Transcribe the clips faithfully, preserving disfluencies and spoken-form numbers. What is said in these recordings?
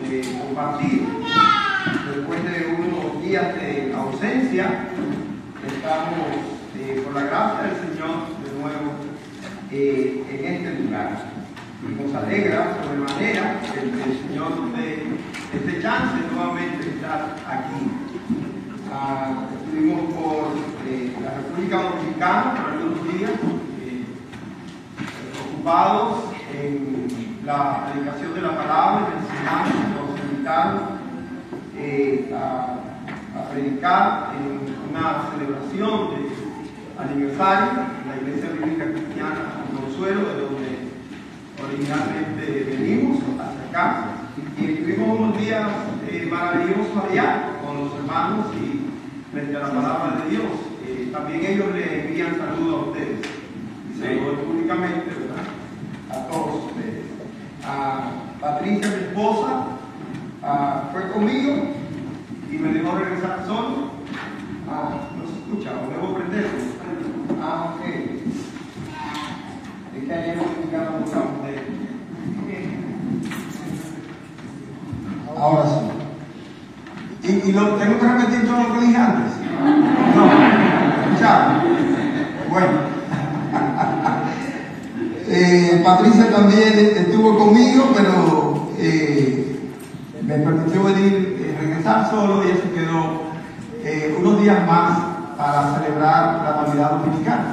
eh, compartir. Después de unos días de ausencia, estamos, eh, por la gracia del Señor, de nuevo eh, en este lugar. Y nos alegra sobremanera que el Señor nos dé este chance nuevamente de estar aquí. Ah, estuvimos por eh, la República Dominicana por algunos días, eh, ocupados en la predicación de la palabra, en enseñanza, nos invitaron eh, a, a predicar en una celebración de aniversario en la Iglesia Bíblica Cristiana Consuelo, de donde originalmente venimos hasta acá, y estuvimos unos días eh, maravillosos allá con los hermanos y frente a la palabra de Dios. Eh, también ellos le envían saludos a ustedes, y saludos públicamente, ¿verdad?, a todos ustedes. A Patricia, mi esposa, a, fue conmigo y me dejó regresar solo. Ah, no se escucha, o debo prenderlo. Ah, ok. Es que ayer no publicaron mucha de ahora sí. ¿Y, y lo, tengo que repetir todo lo que dije antes? No. ¿Escucharon? Bueno. eh, Patricia también estuvo conmigo, pero eh, me permitió venir, eh, regresar solo, y ella se quedó eh, unos días más para celebrar la Navidad Dominicana.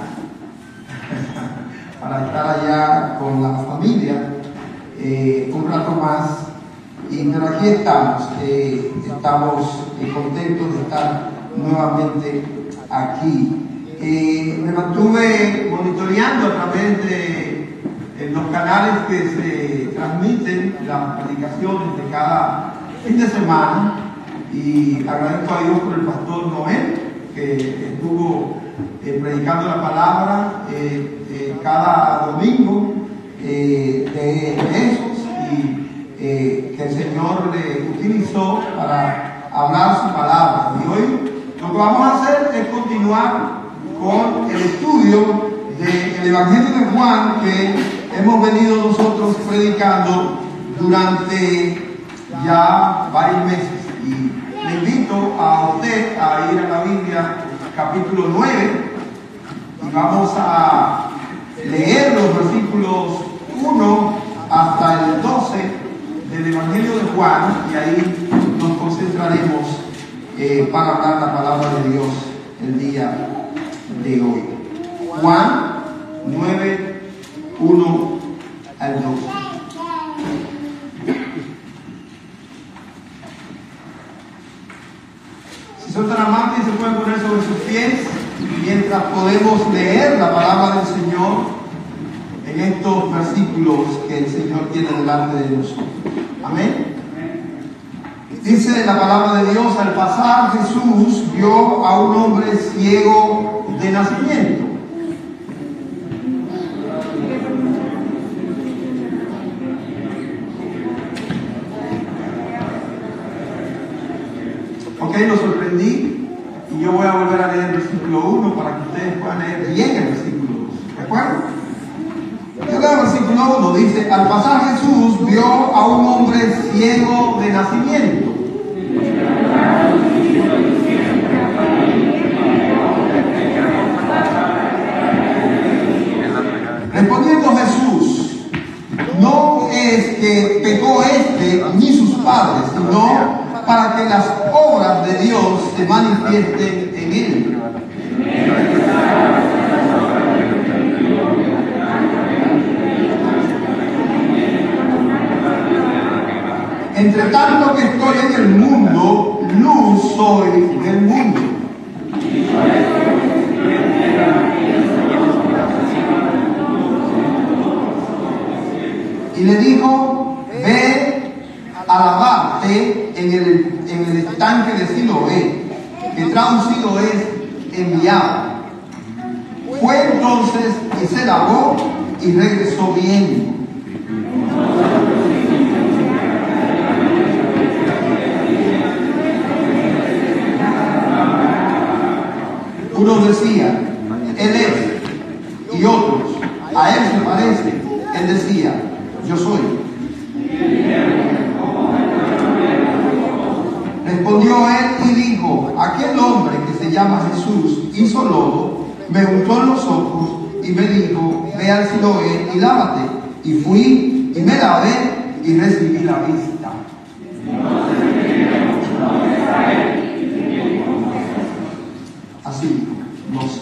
Para estar allá con la familia eh, un rato más, y pero aquí estamos, eh, estamos eh, contentos de estar nuevamente aquí. Eh, me mantuve monitoreando a través de eh, los canales que se transmiten las predicaciones de cada fin de semana, y agradezco a Dios por el pastor Noel, que estuvo eh, predicando la palabra eh, eh, cada domingo eh, de, de esos, y eh, que el Señor le utilizó para hablar su palabra. Y hoy lo que vamos a hacer es continuar con el estudio del Evangelio de Juan, que hemos venido nosotros predicando durante ya varios meses. Y le invito a usted a ir a la Biblia, capítulo nueve, y vamos a leer los versículos uno hasta el doce del Evangelio de Juan, y ahí nos concentraremos eh, para hablar la palabra de Dios el día de hoy. Juan nueve, uno al doce. Si son tan amables, se pueden poner sobre sus pies mientras podemos leer la palabra del Señor en estos versículos que el Señor tiene delante de nosotros. Amén. Dice la palabra de Dios: al pasar Jesús vio a un hombre ciego de nacimiento. Ok, lo sorprendí, y yo voy a volver a leer el versículo uno para que ustedes puedan leer bien el versículo dos. ¿De acuerdo? El versículo uno dice: al pasar Jesús vio a un hombre ciego de nacimiento. Respondiendo Jesús: no es que pecó este ni sus padres, sino para que las obras de Dios se manifiesten en él. Entre tanto que estoy en el mundo, luz soy del mundo. Y le dijo: ve a lavarte en el, en el estanque de Siloé, que traducido es enviado. Fue entonces y se lavó y regresó bien. Unos decían: él es, y otros: a él se parece. Él decía: yo soy. llama Jesús, hizo lodo, me untó en los ojos y me dijo, ve al Siloé y lávate. Y fui y me lavé y recibí la vista. Así, no sé.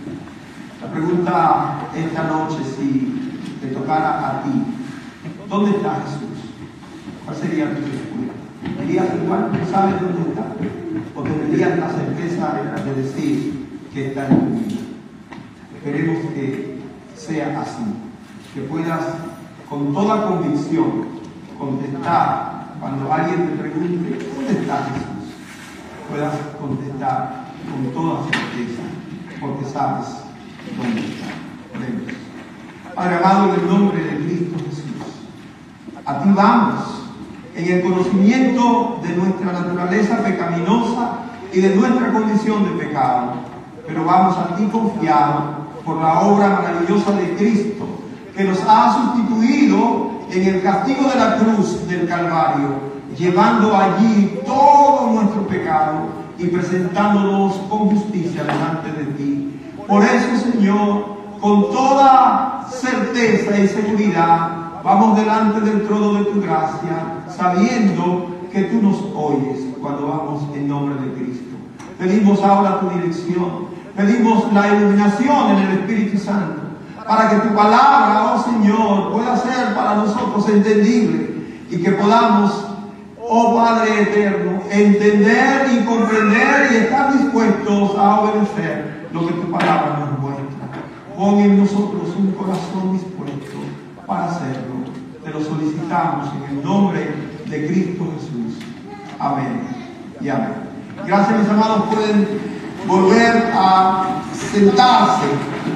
La pregunta esta noche, si te tocara a ti, ¿dónde está Jesús? ¿Cuál sería tu respuesta? ¿Dirías igual, sabes dónde está? ¿O tendrías la certeza de decir que está en tu vida? Esperemos que sea así, que puedas con toda convicción contestar cuando alguien te pregunte ¿dónde está Jesús? Puedas contestar con toda certeza, porque sabes dónde está. Oremos. Padre amado, en el nombre de Cristo Jesús, a ti vamos en el conocimiento de nuestra naturaleza pecaminosa y de nuestra condición de pecado, pero vamos a ti confiados por la obra maravillosa de Cristo, que nos ha sustituido en el castigo de la cruz del Calvario, llevando allí todo nuestro pecado y presentándonos con justicia delante de ti. Por eso, Señor, con toda certeza y seguridad, vamos delante del trono de tu gracia, sabiendo que tú nos oyes cuando vamos en nombre de Cristo. Pedimos ahora tu dirección, pedimos la iluminación en el Espíritu Santo, para que tu palabra, oh Señor, pueda ser para nosotros entendible y que podamos, oh Padre eterno, entender y comprender y estar dispuestos a obedecer lo que tu palabra nos muestra. Pon en nosotros un corazón dispuesto para hacerlo. Te lo solicitamos en el nombre de Cristo Jesús. Amén y amén. Gracias, mis amados. Pueden volver a sentarse.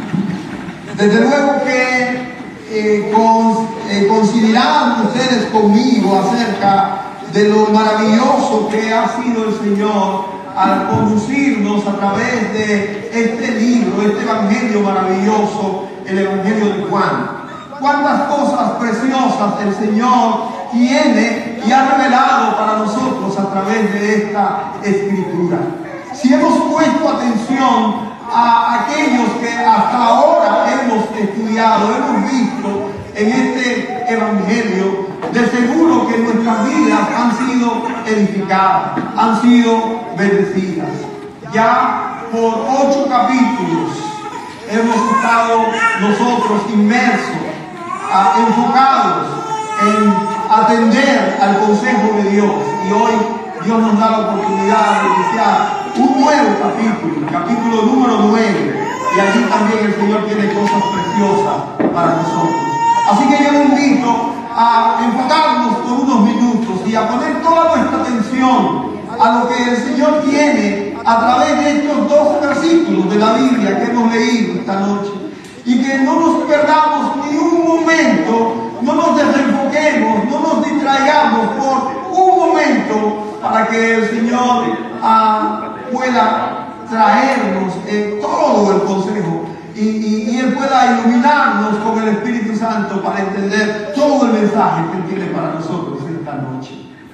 Desde luego que eh, con, eh, considerando ustedes conmigo acerca de lo maravilloso que ha sido el Señor al conducirnos a través de este libro, este evangelio maravilloso, el evangelio de Juan. Cuántas cosas preciosas el Señor tiene y ha revelado para nosotros a través de esta escritura. Si hemos puesto atención a aquellos que hasta ahora hemos estudiado, hemos visto en este evangelio, de seguro que nuestras vidas han sido edificadas, han sido bendecidas. Ya por ocho capítulos hemos estado nosotros inmersos, a, enfocados en atender al consejo de Dios, y hoy Dios nos da la oportunidad de iniciar un nuevo capítulo, capítulo número nueve, y allí también el Señor tiene cosas preciosas para nosotros. Así que yo le invito a enfocarnos por unos minutos y a poner toda nuestra atención a lo que el Señor tiene a través de estos dos versículos de la Biblia que hemos leído esta noche, y que no nos perdamos ni un momento, no nos desenfoquemos, no nos distraigamos por un momento, para que el Señor ah, pueda traernos eh, todo el consejo y, y, y Él pueda iluminarnos con el Espíritu Santo para entender todo el mensaje que Él tiene para nosotros esta noche.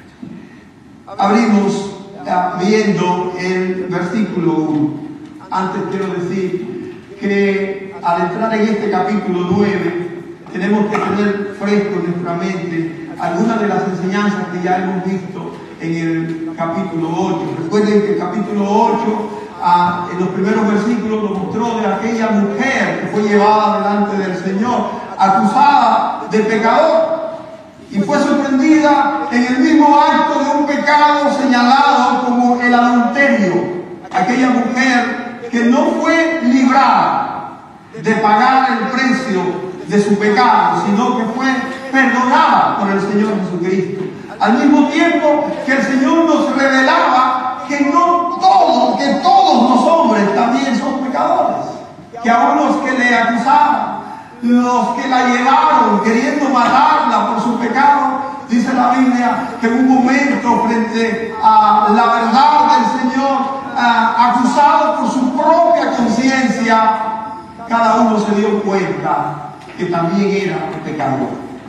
Abrimos ah, viendo el versículo uno. Antes quiero decir que al entrar en este capítulo nueve tenemos que tener fresco en nuestra mente algunas de las enseñanzas que ya hemos visto en el capítulo ocho. Recuerden que el capítulo ocho, ah, en los primeros versículos, nos mostró de aquella mujer que fue llevada delante del Señor, acusada de pecador, y fue sorprendida en el mismo acto de un pecado señalado como el adulterio. Aquella mujer que no fue librada de pagar el precio de su pecado, sino que fue perdonada por el Señor Jesucristo. Al mismo tiempo que el Señor nos revelaba que no todos, que todos los hombres también son pecadores, que aún los que le acusaban, los que la llevaron queriendo matarla por su pecado, dice la Biblia que en un momento frente a la verdad del Señor, acusado por su propia conciencia, cada uno se dio cuenta que también era pecador.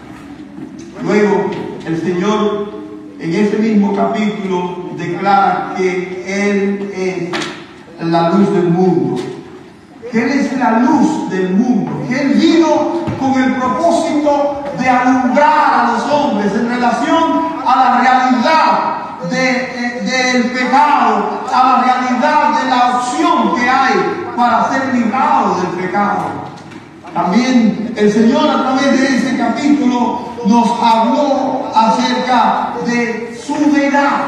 Luego el Señor en ese mismo capítulo declara que Él es la luz del mundo, que Él es la luz del mundo, que Él vino con el propósito de alumbrar a los hombres en relación a la realidad de, de, del pecado, a la realidad de la opción que hay para ser librado del pecado. También el Señor a través de ese capítulo nos habló acerca de su deidad.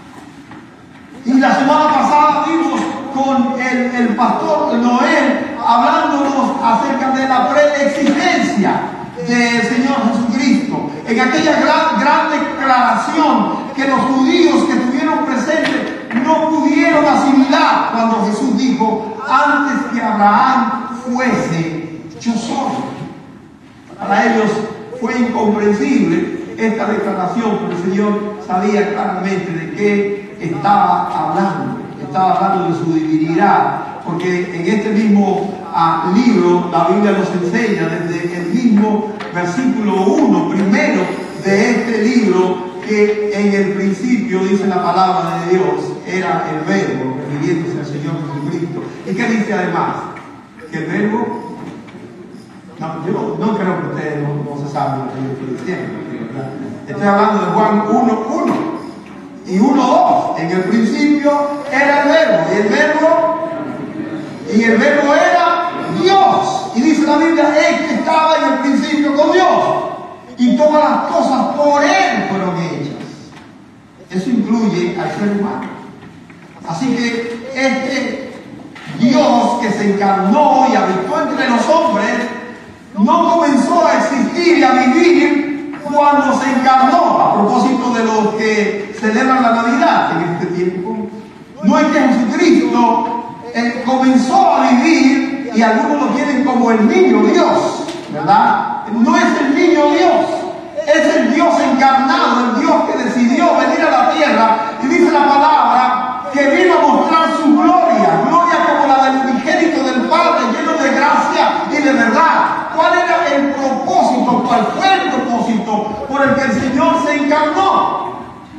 Y la semana pasada vimos con el, el pastor Noel hablándonos acerca de la preexistencia del Señor Jesucristo. En aquella gran, gran declaración que los judíos que estuvieron presentes no pudieron asimilar cuando Jesús dijo: antes que Abraham fuese, yo soy. Para ellos fue incomprensible esta declaración, pero el Señor sabía claramente de qué estaba hablando. Estaba hablando de su divinidad, porque en este mismo uh, libro la Biblia nos enseña desde el mismo versículo uno, primero de este libro, que en el principio dice la palabra de Dios, era el verbo, refiriéndose al Señor Jesucristo. ¿Y qué dice además? Que el verbo, no, yo no, no creo que ustedes no, no se saben lo que yo estoy diciendo, ¿verdad? Estoy hablando de Juan uno uno. Y uno dos, en el principio era el verbo, y el verbo, y el verbo era Dios. Y dice la Biblia, Él que estaba en el principio con Dios. Y todas las cosas por Él fueron hechas. Eso incluye al ser humano. Así que este Dios que se encarnó y habitó entre los hombres, no comenzó a existir y a vivir cuando se encarnó, a propósito de los que celebran la Navidad en este tiempo. No es que Jesucristo eh, comenzó a vivir, y algunos lo tienen como el niño Dios, ¿verdad? No es el niño Dios, es el Dios encarnado, el Dios que decidió venir a la tierra, y dice la palabra que vino a mostrar su gloria, gloria como la del unigénito del Padre, lleno de gracia y de verdad. ¿Cuál era el propósito? ¿Cuál fue el propósito por el que el Señor se encarnó?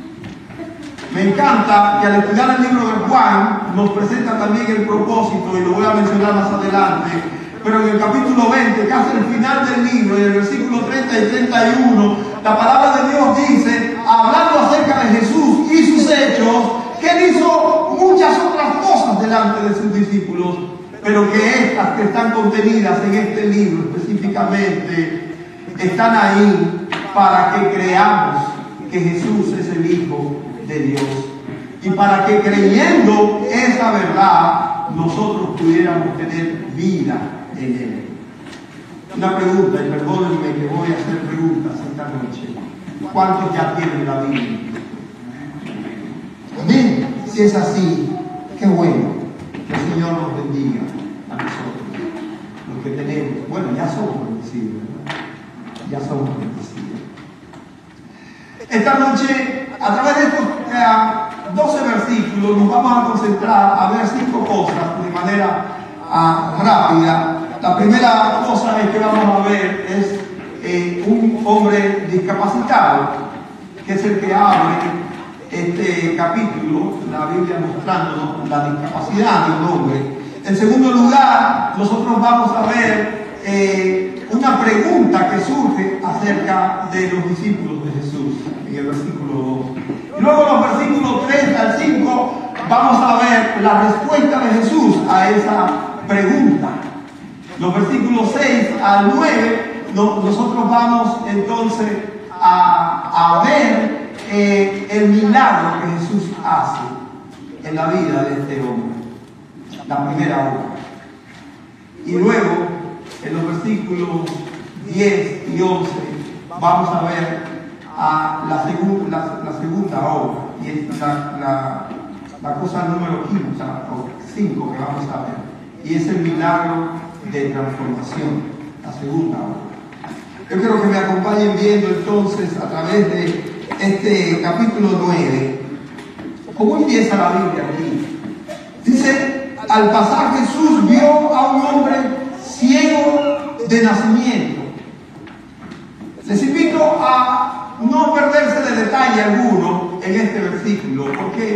Me encanta que al estudiar el libro de Juan nos presenta también el propósito, y lo voy a mencionar más adelante, pero en el capítulo veinte, casi al final del libro, en el versículo treinta y treinta y uno, la palabra de Dios dice, hablando acerca de Jesús y sus hechos, que Él hizo muchas otras cosas delante de sus discípulos, pero que estas que están contenidas en este libro específicamente están ahí para que creamos que Jesús es el Hijo de Dios, y para que creyendo esa verdad nosotros pudiéramos tener vida en Él. Una pregunta, y perdónenme que voy a hacer preguntas esta noche: ¿cuántos ya tienen la Biblia? Amén. Si es así, qué bueno. Que el Señor nos bendiga a nosotros, los que tenemos. Bueno, ya somos bendecidos, ¿verdad? Ya somos bendecidos. Esta noche, a través de estos eh, doce versículos, nos vamos a concentrar a ver cinco cosas de manera uh, rápida. La primera cosa es que vamos a ver es eh, un hombre discapacitado, que es el que abre este capítulo, la Biblia mostrándonos la discapacidad de un hombre. En segundo lugar, nosotros vamos a ver eh, una pregunta que surge acerca de los discípulos de Jesús, en el versículo dos. Y luego en los versículos tres al cinco vamos a ver la respuesta de Jesús a esa pregunta. Los versículos seis al nueve, no, nosotros vamos entonces a, a ver Eh, el milagro que Jesús hace en la vida de este hombre, la primera obra. Y luego, en los versículos diez y once, vamos a ver a la, segu la, la segunda obra, y es la, la, la cosa número quince o cinco que vamos a ver, y es el milagro de transformación, la segunda obra. Yo quiero que me acompañen viendo entonces a través de este capítulo nueve, ¿cómo empieza la Biblia aquí? Dice, al pasar Jesús vio a un hombre ciego de nacimiento. Les invito a no perderse de detalle alguno en este versículo, porque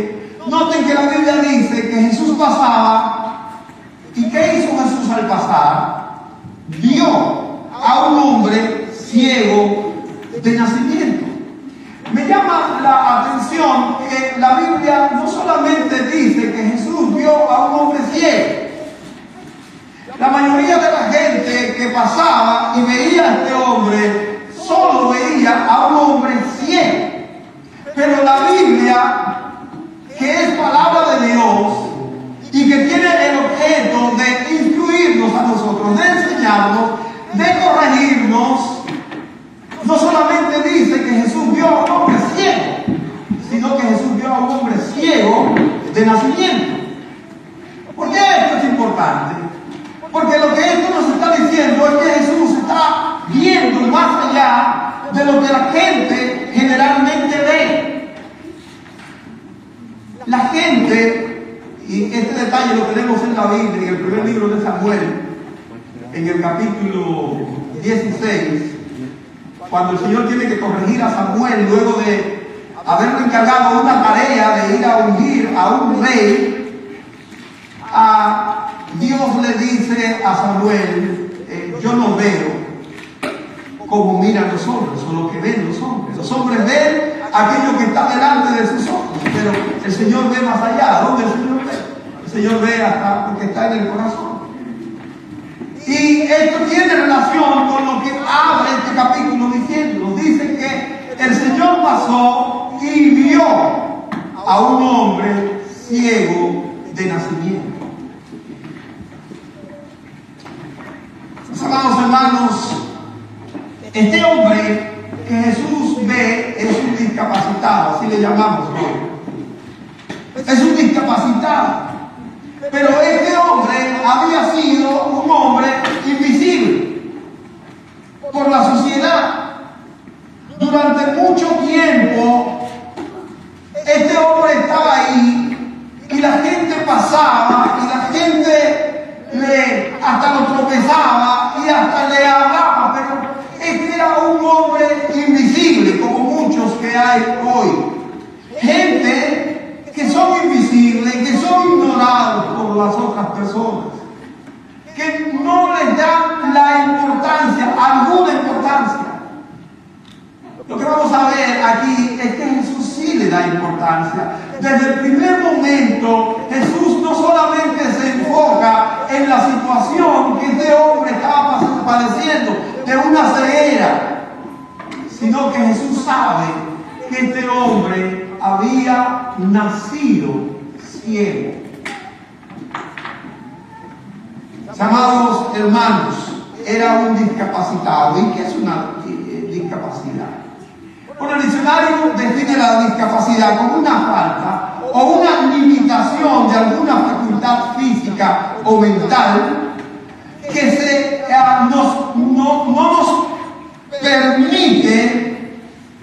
Noten que la Biblia dice que Jesús pasaba, ¿y qué hizo Jesús al pasar? Vio a un hombre ciego de nacimiento. Me llama la atención que la Biblia no solamente dice que Jesús vio a un hombre ciego. La mayoría de la gente que pasaba y veía a este hombre, solo veía a un hombre ciego. Pero la Biblia, que es palabra de Dios y que tiene el objeto de instruirnos a nosotros, de enseñarnos, de corregirnos, no solamente dice que Jesús vio a un hombre ciego, sino que Jesús vio a un hombre ciego de nacimiento. ¿Por qué esto es importante? Porque lo que esto nos está diciendo es que Jesús está viendo más allá de lo que la gente generalmente ve. La gente, y este detalle lo tenemos en la Biblia, en el primer libro de Samuel, en el capítulo dieciséis, cuando el Señor tiene que corregir a Samuel luego de haberle encargado una tarea de ir a ungir a un rey, a Dios le dice a Samuel, eh, yo no veo como miran los hombres o lo que ven los hombres. Los hombres ven aquello que está delante de sus ojos, pero el Señor ve más allá. ¿Dónde el Señor ve? El Señor ve hasta lo que está en el corazón. Y esto tiene relación con lo que abre este capítulo diciendo. Nos dice que el Señor pasó y vio a un hombre ciego de nacimiento. Mis amados hermanos, este hombre que Jesús ve es un discapacitado, así le llamamos hoy. Es un discapacitado. Pero este hombre había sido un hombre invisible por la sociedad. Durante mucho tiempo, este hombre estaba ahí y la gente pasaba y la gente le, hasta lo tropezaba y hasta le hablaba, pero este era un hombre invisible, como muchos que hay hoy. Gente que son invisibles, que son ignorados por las otras personas, que no les dan la importancia, alguna importancia. Lo que vamos a ver aquí es que Jesús sí le da importancia. Desde el primer momento, Jesús no solamente se enfoca en la situación que este hombre estaba padeciendo de una ceguera, sino que Jesús sabe que este hombre había nacido ciego. Amados hermanos, era un discapacitado. ¿Y qué es una discapacidad? Bueno, el diccionario define la discapacidad como una falta o una limitación de alguna facultad física o mental que se, eh, nos, no, no nos permite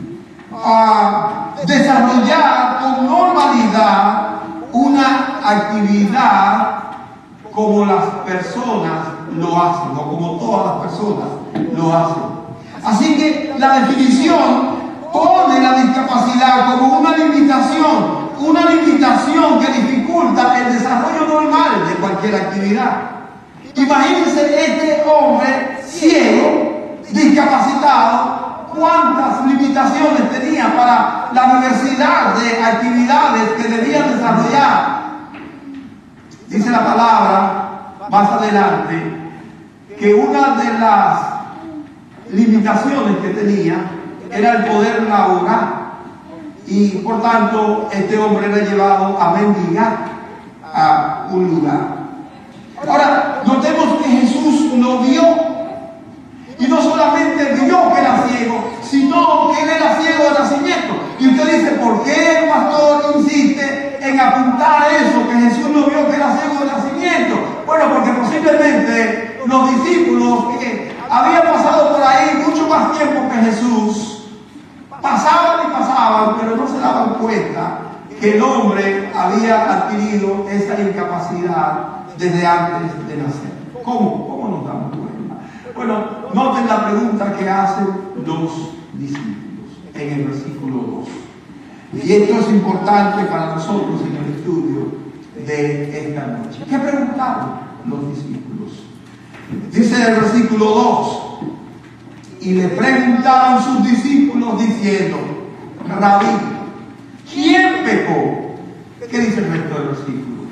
uh, desarrollar con normalidad una actividad como las personas lo hacen, o como todas las personas lo hacen. Así que la definición pone la discapacidad como una limitación, una limitación que dificulta el desarrollo normal de cualquier actividad. Imagínense este hombre ciego, discapacitado, cuántas limitaciones tenía para la diversidad de actividades que debía desarrollar. Dice la palabra más adelante que una de las limitaciones que tenía era el poder laborar, y por tanto este hombre era llevado a mendigar a un lugar. Ahora, notemos que Jesús lo vio, y no solamente vio que era ciego, sino que él era ciego de nacimiento. Y usted dice, ¿por qué el pastor insiste en apuntar eso, que Jesús no vio que era ciego de nacimiento? Bueno, porque posiblemente los discípulos que habían pasado por ahí mucho más tiempo que Jesús, pasaban y pasaban, pero no se daban cuenta que el hombre había adquirido esa incapacidad desde antes de nacer. ¿Cómo? ¿Cómo nos damos cuenta? Bueno, noten la pregunta que hacen los discípulos en el versículo dos. Y esto es importante para nosotros en el estudio de esta noche. ¿Qué preguntaron los discípulos? Dice en el versículo dos, y le preguntaron sus discípulos diciendo, Rabí, ¿quién pecó? ¿Qué dice el resto del versículo?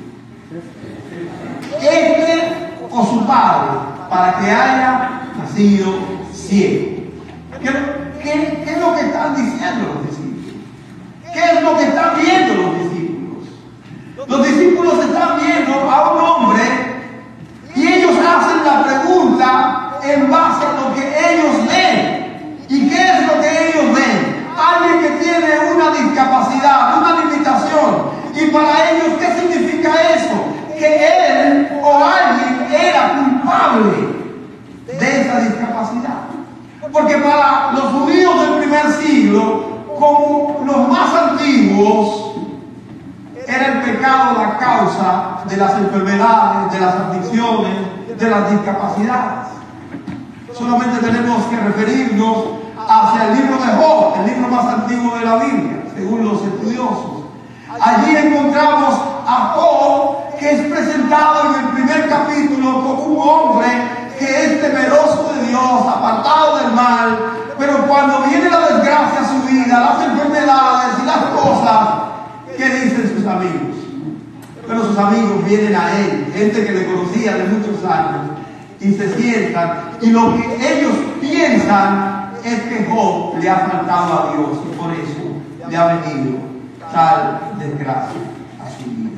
¿Este o su padre, para que haya nacido ciego? ¿Qué, qué, qué es lo que están diciendo los discípulos? ¿Qué es lo que están viendo los discípulos? Los discípulos están viendo a un hombre y ellos hacen la pregunta en base a lo que ellos ven. ¿Y qué es lo que ellos ven? Alguien que tiene una discapacidad, una limitación. Y para ellos, ¿qué significa eso? Que él o alguien era culpable de esa discapacidad. Porque para los judíos del primer siglo, como los más antiguos, era el pecado la causa de las enfermedades, de las aflicciones, de las discapacidades. Solamente tenemos que referirnos hacia el libro de Job, el libro más antiguo de la Biblia, según los estudiosos. Allí encontramos a Job, que es presentado en el primer capítulo como un hombre que es temeroso de Dios, apartado del mal, pero cuando viene la desgracia a su vida, las enfermedades y las cosas, ¿qué dicen sus amigos? Pero sus amigos vienen a él, gente que le conocía de muchos años, y se sientan, y lo que ellos piensan es que Job le ha faltado a Dios, y por eso le ha venido tal desgracia a su vida.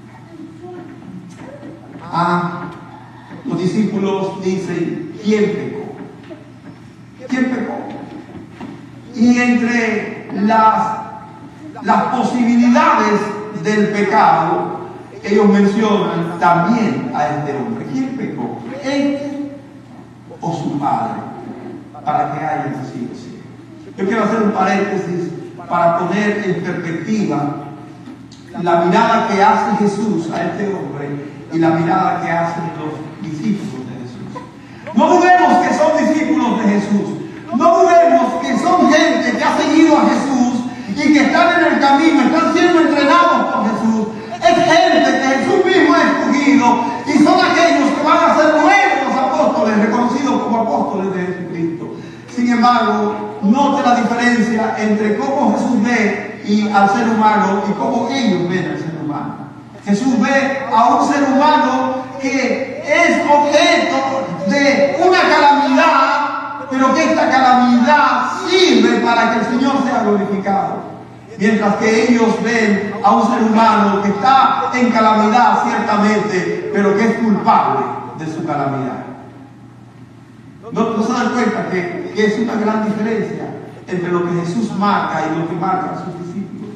Ah, los discípulos dicen, ¿quién pecó? ¿Quién pecó? Y entre las, las posibilidades del pecado, ellos mencionan también a este hombre. ¿Quién pecó? ¿Este o su padre? Para que haya nacido ciego. Yo quiero hacer un paréntesis para poner en perspectiva la mirada que hace Jesús a este hombre y la mirada que hacen los discípulos de Jesús. No dudemos que son discípulos de Jesús. No dudemos que son gente que ha seguido a Jesús y que están en el camino, están siendo entrenados por Jesús. Es gente que Jesús mismo ha escogido y son aquellos que van a ser nuevos apóstoles, reconocidos como apóstoles de Jesucristo. Sin embargo, note la diferencia entre cómo Jesús ve y al ser humano y cómo ellos ven al ser humano. Jesús ve a un ser humano que es objeto de una calamidad, pero que esta calamidad sirve para que el Señor sea glorificado. Mientras que ellos ven a un ser humano que está en calamidad ciertamente, pero que es culpable de su calamidad. ¿No, no se dan cuenta que, que es una gran diferencia entre lo que Jesús marca y lo que marcan sus discípulos?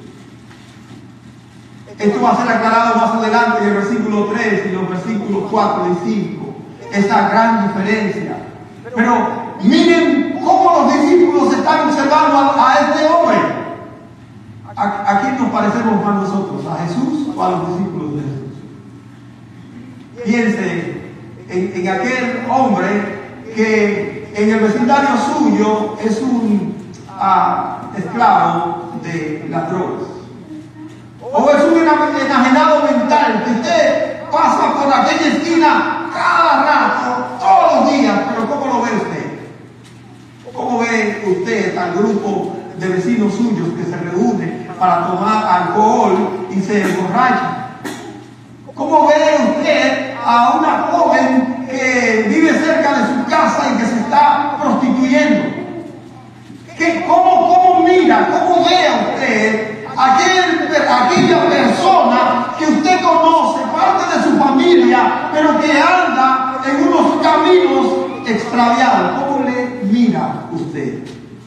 Esto va a ser aclarado más adelante en el versículo tres y los versículos cuatro y cinco. Esa gran diferencia. Pero miren cómo los discípulos están observando a, a este hombre. ¿A, ¿A quién nos parecemos más nosotros? ¿A Jesús o a los discípulos de Jesús? Piense en, en aquel hombre que en el vecindario suyo es un uh, esclavo de las drogas. O es un enajenado mental que usted pasa por aquella esquina cada rato, todos los días, pero ¿cómo lo ve usted? ¿Cómo ve usted al grupo de vecinos suyos que se reúnen para tomar alcohol y se emborrachan? ¿Cómo ve usted a una joven que vive cerca de su casa y que se está prostituyendo? ¿Qué, cómo, ¿Cómo mira, cómo ve a usted aquel, aquella persona que usted conoce, parte de su familia, pero que anda en unos caminos extraviados? ¿Cómo le mira usted?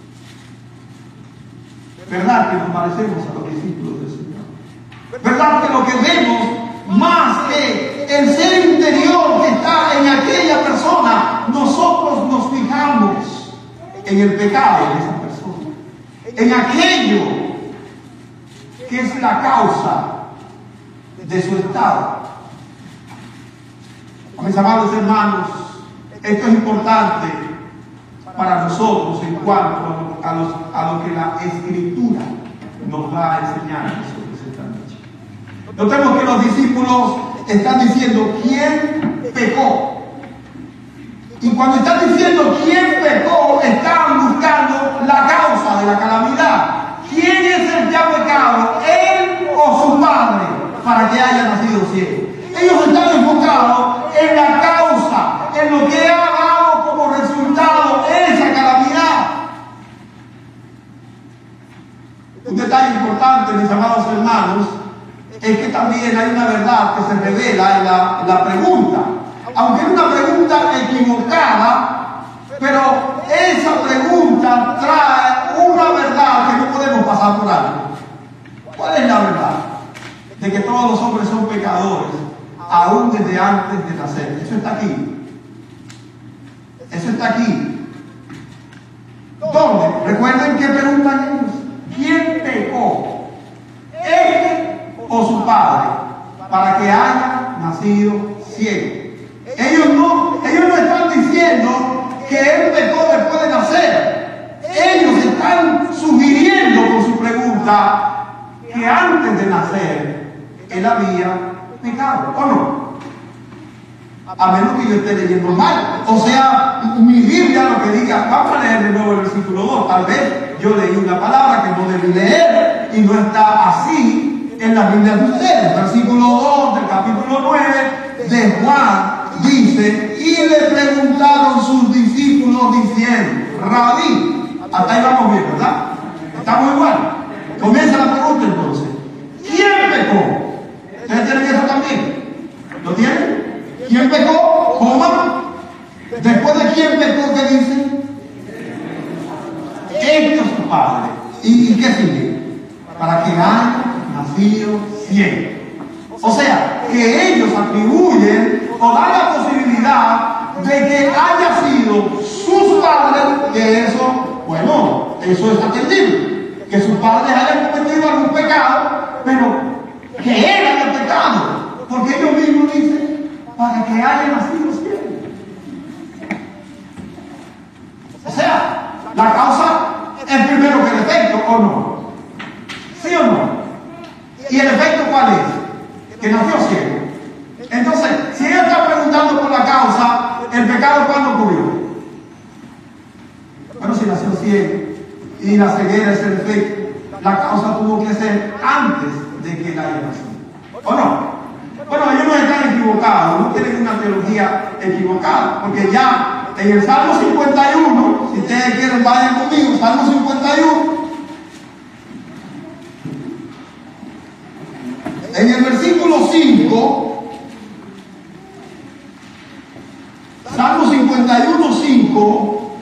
¿Verdad que nos parecemos a los discípulos del Señor? ¿Verdad que lo que vemos, más que el ser interior que está en aquella persona, nosotros nos fijamos en el pecado de esa persona, en aquello que es la causa de su estado? Mis amados hermanos, esto es importante para nosotros en cuanto a lo, a los, a lo que la Escritura nos va a enseñar sobre esta noche. Notemos que los discípulos están diciendo quién pecó. Y cuando están diciendo quién pecó, están buscando la causa de la calamidad. ¿Quién es el que ha pecado? ¿Él o su padre? Para que haya nacido ciego. Ellos están enfocados en la causa, en lo que ha dado como resultado esa calamidad. Un detalle importante, mis amados hermanos, es que también hay una verdad que se revela en la, en la pregunta. Aunque es una pregunta equivocada, pero esa pregunta trae una verdad que no podemos pasar por alto. ¿Cuál es la verdad? De que todos los hombres son pecadores, aún desde antes de nacer. Eso está aquí. Eso está aquí. ¿Dónde? Recuerden que preguntan ellos. ¿Quién pecó? ¿Él o su padre? Para que haya nacido ciego. Ellos no, ellos no están diciendo que él pecó después de nacer. Ellos están sugiriendo con su pregunta que antes de nacer él había pecado, ¿o no? A menos que yo esté leyendo mal. O sea, mi Biblia lo que diga, vamos a leer de nuevo el versículo dos. Tal vez yo leí una palabra que no debí leer y no está así en la Biblia de ustedes. Versículo dos del capítulo nueve de Juan dice: y le preguntaron sus discípulos diciendo, Rabí, hasta ahí vamos bien, ¿verdad? Estamos igual. Comienza la pregunta entonces. ¿Quién pecó? ¿Ustedes tienen eso también? ¿Lo tienen? ¿Quién pecó? Coma. Después de quién pecó, ¿qué dice? Este es su padre. ¿Y, y qué sigue? Para que haya nacido ciego. O sea, que ellos atribuyen o dan la posibilidad de que haya sido sus padres, que eso, bueno, eso es atendible. Que sus padres hayan cometido algún pecado, pero que él haya pecado. Porque ellos mismos dicen, para que haya nacido ciego. O sea, la causa es primero que el efecto, ¿o no? ¿Sí o no? ¿Y el efecto cuál es? Que nació ciego. Entonces, si ella está preguntando por la causa, ¿el pecado cuándo ocurrió? Bueno, si nació ciego y la ceguera es el efecto, la causa tuvo que ser antes de que él haya nacido. ¿O no? Bueno, ellos no están equivocados, no tienen una teología equivocada, porque ya en el Salmo cincuenta y uno, si ustedes quieren vayan conmigo, Salmo cincuenta y uno, en el versículo cinco, Salmo cincuenta y uno, cinco,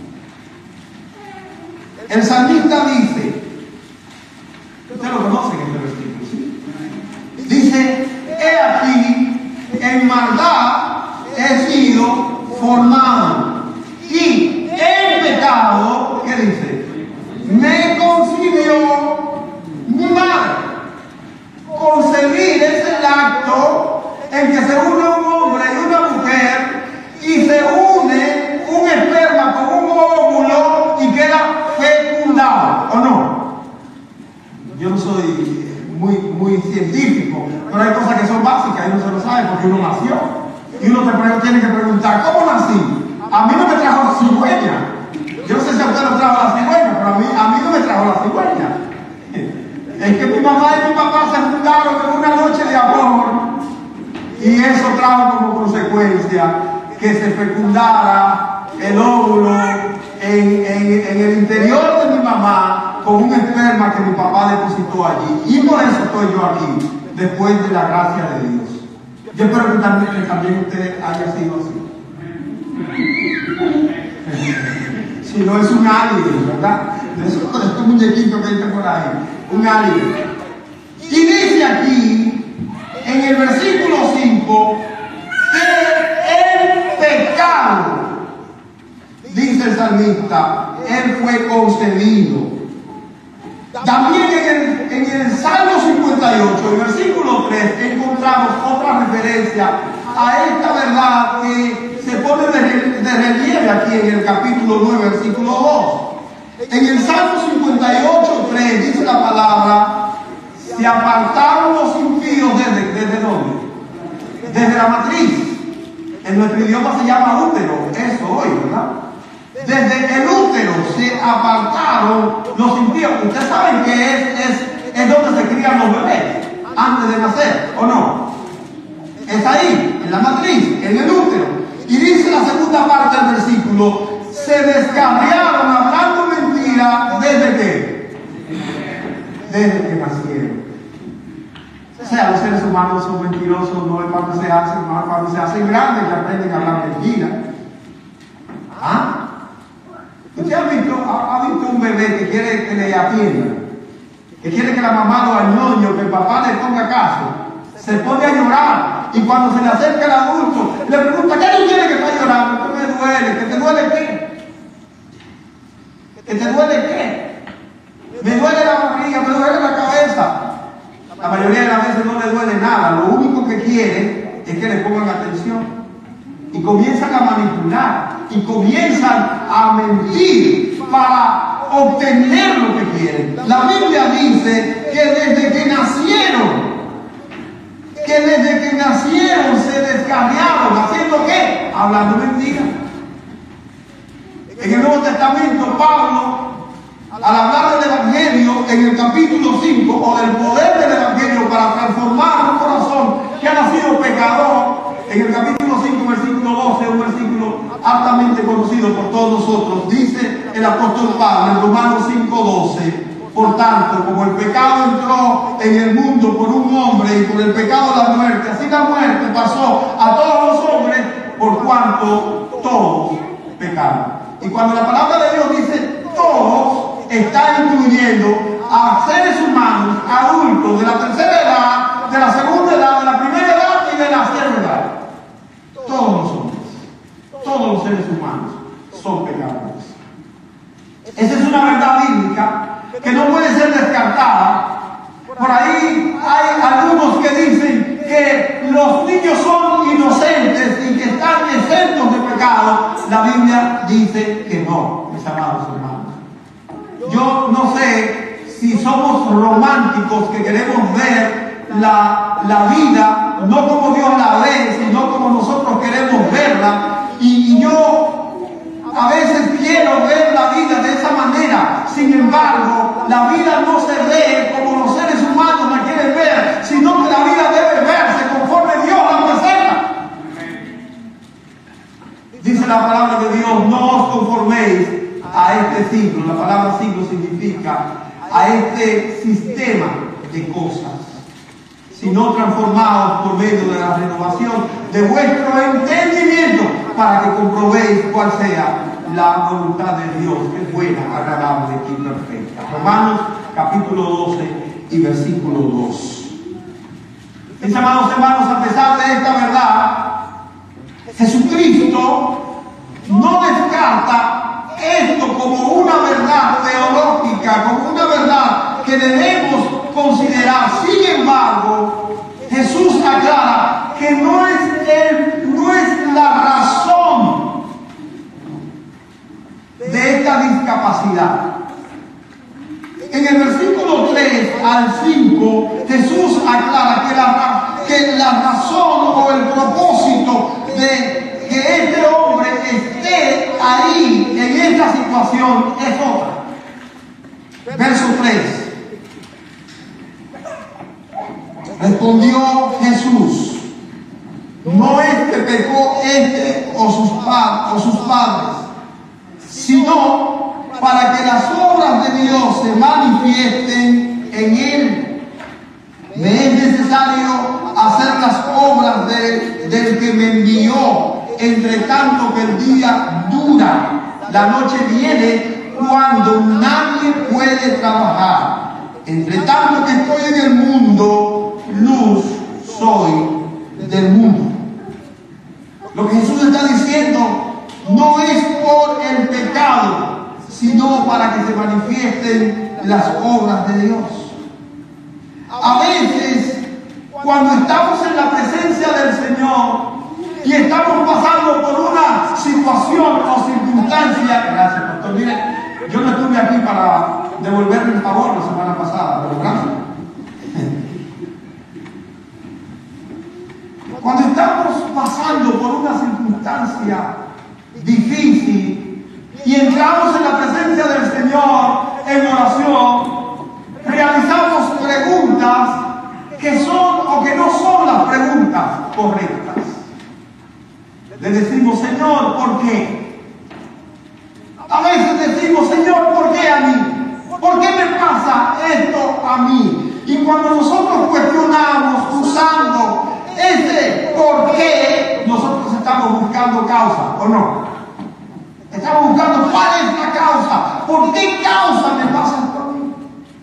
el salmista dice, ustedes lo conocen este versículo, ¿sí? Dice, he aquí, en maldad he sido formado, y en pecado, ¿qué dice? Me concibió mi madre. Concebir es el acto en que se une un hombre y una mujer y se une un esperma con un óvulo y queda fecundado, ¿o no? Yo no soy muy, muy científico, pero hay cosas que son básicas y uno se lo sabe porque uno nació. Y uno te tiene que preguntar, ¿cómo nací? A mí no me trajo la cigüeña. Yo no sé si a usted lo trajo la cigüeña, pero a mí, a mí no me trajo la cigüeña. Es que mi mamá y mi papá se juntaron en una noche de amor y eso trajo como consecuencia que se fecundara el óvulo en, en, en el interior de mi mamá con un esperma que mi papá depositó allí. Y por eso estoy yo aquí, después de la gracia de Dios. Yo espero que también, que también usted haya sido así. Si no es un alien, ¿verdad? Es un muñequito que está por ahí. Un alien. Y dice aquí, en el versículo cinco, que el pecado, dice el salmista, él fue concebido. También en el, en el Salmo cincuenta y ocho, el versículo tres, encontramos otra referencia a esta verdad que se pone de, de relieve aquí en el capítulo nueve, versículo dos. En el Salmo cincuenta y ocho, tres dice la palabra: se apartaron los impíos desde, ¿desde dónde? Desde la matriz. En nuestro idioma se llama útero, eso hoy, ¿verdad? Desde el útero se apartaron los impíos. Ustedes saben que es, es, es donde se crían los bebés antes de nacer, ¿o no? Es ahí, en la matriz, en el útero. Y dice la segunda parte del versículo: se descarriaron hablando mentira desde que, desde que nacieron. O sea, los seres humanos son mentirosos, no es cuando se hacen, no es cuando se hacen grandes que aprenden a hablar mentira. ¿Ah? ¿Usted ha visto, ha, ha visto un bebé que quiere que le atiendan? Que quiere que la mamá lo al ñoño, que el papá le ponga caso. Se pone a llorar y cuando se le acerca el adulto le pregunta: ¿qué tú quieres que está llorando? ¿Qué me duele? ¿Que te duele qué? ¿Que te duele qué? Me duele la barriga, me duele la cabeza. La mayoría de las veces no le duele nada, lo único que quiere es que le pongan atención. Y comienzan a manipular, y comienzan a mentir para obtener lo que quieren. La Biblia dice que desde que nacieron, que desde que nacieron se descarriaron, ¿haciendo qué? Hablando mentiras. En el Nuevo Testamento, Pablo, al hablar del Evangelio en el capítulo cinco, o del poder del Evangelio para transformar un corazón que ha nacido pecador, en el capítulo cinco, versículo doce, un versículo altamente conocido por todos nosotros, dice el apóstol Pablo en Romanos cinco, doce: por tanto, como el pecado entró en el mundo por un hombre y por el pecado la muerte, así la muerte pasó a todos los hombres por cuanto todos pecaron. Y cuando la palabra de Dios dice todos, está incluyendo a seres humanos, adultos, de la tercera edad, de la segunda edad, de la primera edad y de la tercera edad. Todos los hombres, todos los seres humanos son pecadores. Esa es una verdad bíblica que no puede ser descartada. Por ahí hay algunos que dicen que los niños son inocentes y que están exentos de pecado. La Biblia dice que no, mis amados hermanos. Yo no sé si somos románticos que queremos ver la, la vida no como Dios la ve, sino como nosotros queremos verla. Y, y yo a veces quiero ver la vida de esa manera. Sin embargo, la vida no se ve como los seres humanos la quieren ver, sino que la vida debe verse conforme Dios la presenta. Dice la palabra de Dios: no os conforméis a este siglo. La palabra siglo significa a este sistema de cosas, sino transformados por medio de la renovación de vuestro entendimiento, para que comprobéis cuál sea la voluntad de Dios, que es buena, agradable y perfecta. Romanos capítulo doce y versículo dos. Mis amados hermanos, a pesar de esta verdad, Jesucristo no descarta esto como una verdad teológica, como una verdad que debemos considerar. Sin embargo, Jesús aclara que no es, el, no es la razón de esta discapacidad. En el versículo tres al cinco, Jesús aclara que la, que la razón o el propósito de que este hombre esté ahí en esta situación es otra. Verso tres. Respondió Jesús: no es que pecó este o sus, pa o sus padres, sino para que las obras de Dios se manifiesten en él. Me es necesario hacer las obras de, del que me envió, entre tanto que el día dura. La noche viene cuando nadie puede trabajar. Entre tanto que estoy en el mundo, luz soy del mundo. Lo que Jesús está diciendo no es por el pecado, sino para que se manifiesten las obras de Dios. A veces, cuando estamos en la presencia del Señor y estamos pasando por una situación o circunstancia, gracias pastor, mire, yo no estuve aquí para devolverle el favor la semana pasada, pero gracias. Cuando estamos pasando por una circunstancia difícil y entramos en la presencia del Señor en oración, realizamos preguntas que son o que no son las preguntas correctas. Le decimos, Señor, ¿por qué? A veces decimos, Señor, ¿por qué a mí? ¿Por qué me pasa esto a mí? Y cuando nosotros cuestionamos usando ese por qué, nosotros estamos buscando causa, ¿o no? Estamos buscando cuál es la causa. ¿Por qué causa me pasa esto a mí?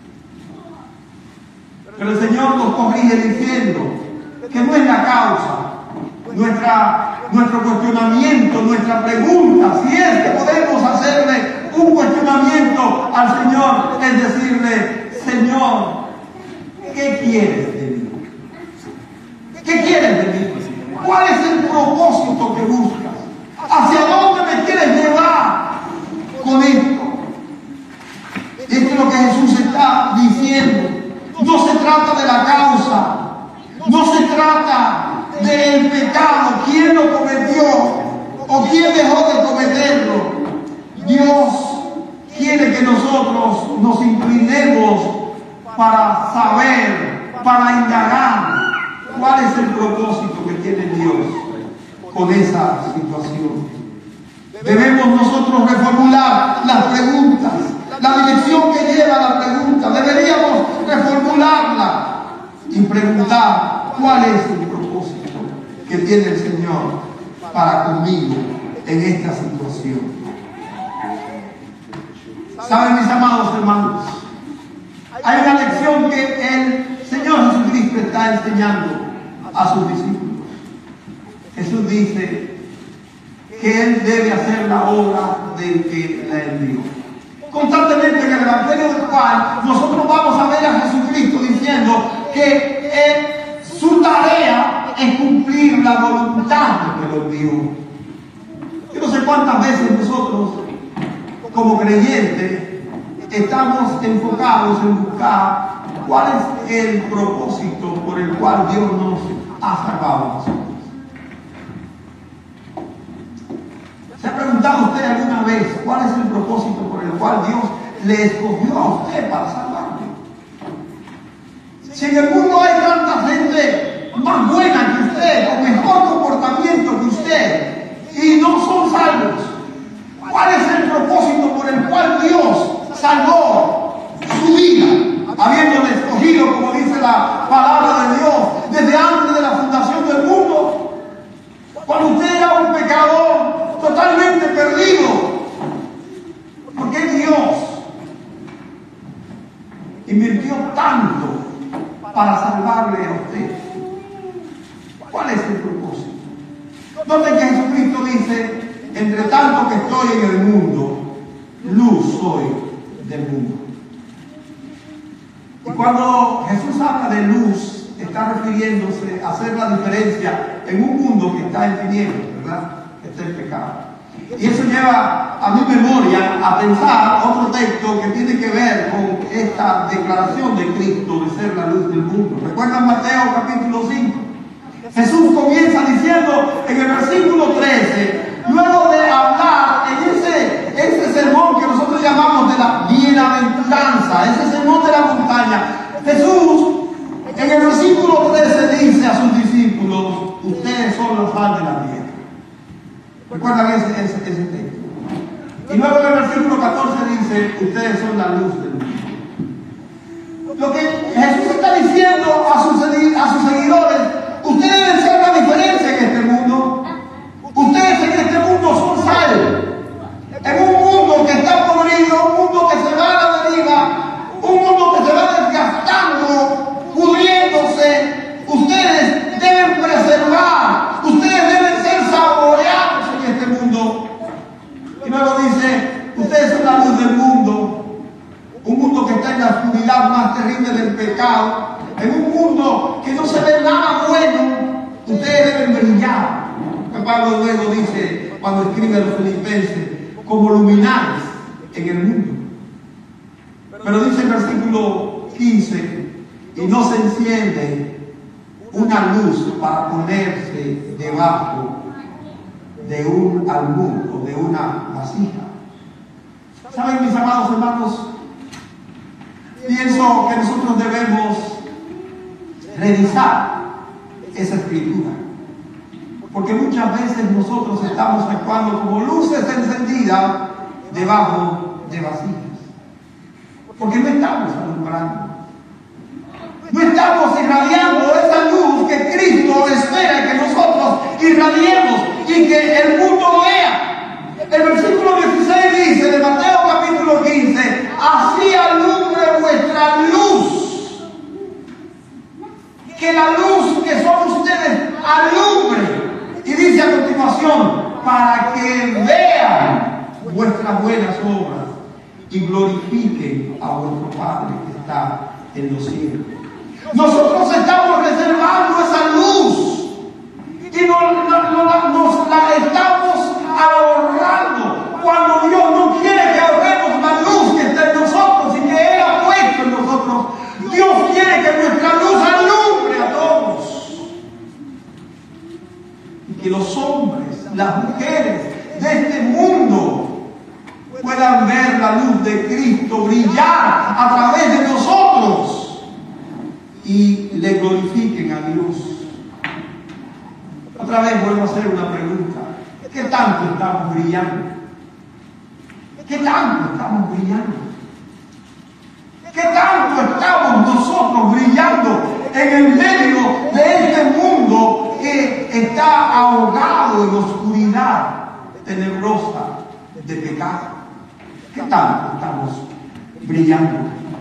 Pero el Señor nos corrige diciendo que no es la causa. Nuestra, nuestro cuestionamiento, nuestra pregunta, si es que podemos hacerle un cuestionamiento al Señor, es decirle, Señor, ¿qué quieres de mí? ¿Qué quieres de mí? ¿Cuál es el propósito que buscas? ¿Hacia dónde me quieres llevar con esto? Esto es lo que Jesús está diciendo. No se trata de la causa, no se trata del pecado, quién lo cometió o quién dejó de cometerlo. Dios quiere que nosotros nos inclinemos para saber, para indagar cuál es el propósito que tiene Dios con esa situación. Debemos nosotros reformular las preguntas, la dirección que lleva la pregunta. Deberíamos reformularla y preguntar cuál es el propósito que tiene el Señor para conmigo en esta situación. ¿Saben, mis amados hermanos? Hay una lección que el Señor Jesucristo está enseñando a sus discípulos. Jesús dice que Él debe hacer la obra del que la envió. Constantemente en el Evangelio del cual nosotros vamos a ver a Jesucristo diciendo que Él, su tarea es cumplir la voluntad que lo envió. Yo no sé cuántas veces nosotros, como creyentes, estamos enfocados en buscar cuál es el propósito por el cual Dios nos ha salvado a nosotros. ¿Se ha preguntado usted alguna vez cuál es el propósito por el cual Dios le escogió a usted para salvarle? Si en el mundo hay tanta gente más buena que usted, con mejor comportamiento que usted, y no son salvos, ¿cuál es el propósito por el cual Dios salvó su vida, habiéndole escogido, como dice la palabra de Dios, desde antes de la fundación del mundo? Cuando usted era un pecador totalmente perdido, porque Dios invirtió tanto para salvarle a usted. ¿Cuál es el propósito? Noten que Jesucristo dice, entre tanto que estoy en el mundo, luz soy del mundo. Y cuando Jesús habla de luz, está refiriéndose a hacer la diferencia en un mundo que está en tinieblas, ¿verdad? Que está en pecado. Y eso lleva a mi memoria a pensar otro texto que tiene que ver con esta declaración de Cristo de ser la luz del mundo. ¿Recuerdan Mateo capítulo cinco? Jesús comienza diciendo en el versículo trece, luego de hablar en ese, ese sermón que nosotros llamamos de la bienaventuranza, ese sermón de la montaña, Jesús en el versículo trece dice a sus discípulos, ustedes son la sal de la tierra. ¿Recuerdan ese, ese, ese texto? Y luego en el versículo catorce dice, ustedes son la luz del mundo. Lo que Jesús está diciendo a sus, a sus seguidores, ustedes deben ser la diferencia en este mundo. Ustedes en este mundo son sal. En un mundo que está podrido, un mundo que se va a la deriva, un mundo que se va desgastando, pudriéndose, ustedes deben preservar, ustedes deben ser saboreados en este mundo. Y luego dice, ustedes son la luz del mundo. Un mundo que está en la oscuridad más terrible del pecado, en un mundo que no se ve nada bueno, ustedes deben brillar. Que Pablo luego dice, cuando escribe a los filipenses, como luminares en el mundo. Pero dice el versículo quince, y no se enciende una luz para ponerse debajo de un almud o de una vasija. ¿Saben, mis amados hermanos? Pienso que nosotros debemos revisar esa escritura, porque muchas veces nosotros estamos actuando como luces encendidas debajo de vasijas, porque no estamos alumbrando, no estamos irradiando esa luz que Cristo espera que nosotros irradiemos y que el mundo vea. El versículo dieciséis dice de Mateo capítulo quince, así alumbre vuestra luz, que la luz que son ustedes alumbre. Y dice a continuación, para que vean vuestras buenas obras y glorifiquen a vuestro Padre que está en los cielos. Nosotros estamos reservando esa luz y nos, nos, nos, nos la estamos ahorrando cuando Dios no quiere que ahorremos la luz que está en nosotros y que Él ha puesto en nosotros. Dios quiere que nuestra luz alumbre a todos y que los hombres, las mujeres de este mundo puedan ver la luz de Cristo brillar a través de nosotros y le glorifiquen a Dios. Otra vez vuelvo a hacer una pregunta. ¿Qué tanto estamos brillando? ¿Qué tanto estamos brillando? ¿Qué tanto estamos nosotros brillando en el medio de este mundo que está ahogado en oscuridad tenebrosa de pecado? ¿Qué tanto estamos brillando?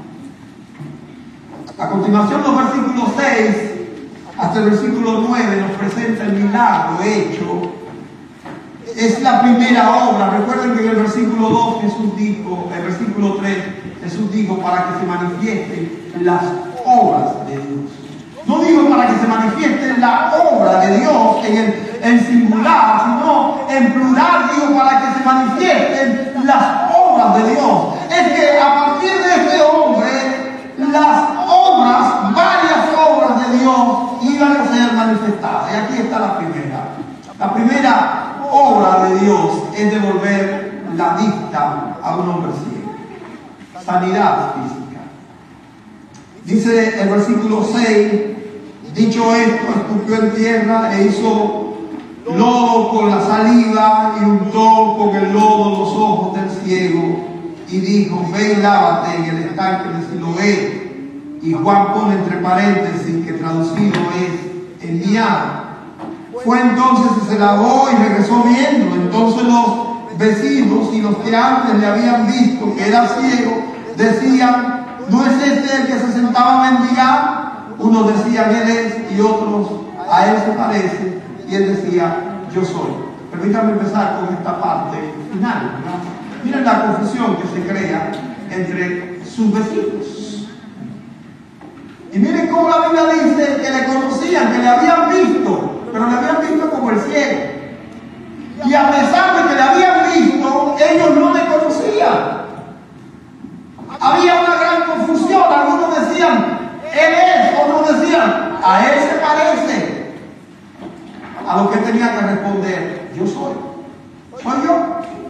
A continuación, los versículos seis hasta el versículo nueve nos presenta el milagro hecho. Es la primera obra. Recuerden que en el versículo dos Jesús dijo, el versículo tres Jesús dijo, para que se manifiesten las obras de Dios. No digo para que se manifieste la obra de Dios en, el, en singular, sino en plural, digo para que se manifiesten las obras de Dios. Es que a partir de este hombre, las obras, varias obras de Dios iban a ser manifestadas. Y aquí está la primera. La primera obra de Dios es devolver la vista a un hombre ciego. Sanidad física. Dice el versículo seis, dicho esto, escupió en tierra e hizo lodo con la saliva y untó con el lodo los ojos del ciego y dijo, ve y lávate en el estanque de Siloé. Y Juan pone entre paréntesis que traducido es enviado. Fue entonces y se lavó y regresó viendo. Entonces los vecinos y los que antes le habían visto que era ciego decían, ¿no es este el que se sentaba a mendigar? Unos decían, él es, y otros, a él se parece. Y él decía, yo soy. Permítanme empezar con esta parte final, ¿verdad? Miren la confusión que se crea entre sus vecinos. Y miren cómo la Biblia dice que le conocían, que le habían visto, pero le habían visto como el ciego. Y a pesar de que le habían visto, ellos no le conocían. Había una gran confusión. Algunos decían, él es, otros decían, a él se parece. A lo que tenía que responder, yo soy. Soy yo.